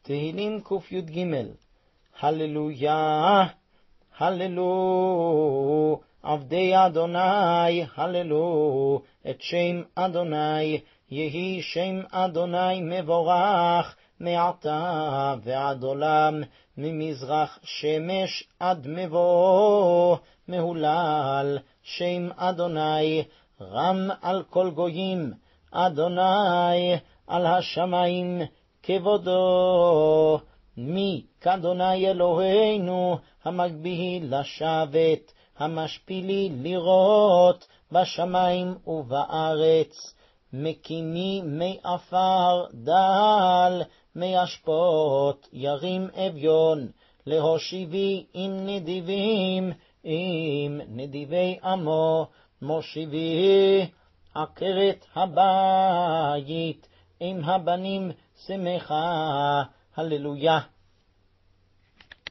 תהילים קי"ג. הללויה, הללו, עבדי אדוני, הללו, את שם אדוני, יהי שם אדוני מבורך, מעתה ועד עולם, ממזרח שמש עד מבוא, מהולל שם אדוני, רם על כל גויים, אדוני על השמיים כבודו. מי כאדוני אלוהינו, המגביהי לשבת, המשפילי לראות בשמיים ובארץ, מקימי מי עפר דל, מי אשפות ירים אביון, להושיבי עם נדיבים, עם נדיבי עמו, מושיבי עקרת הבית, עם הבנים שמחה. הללויה.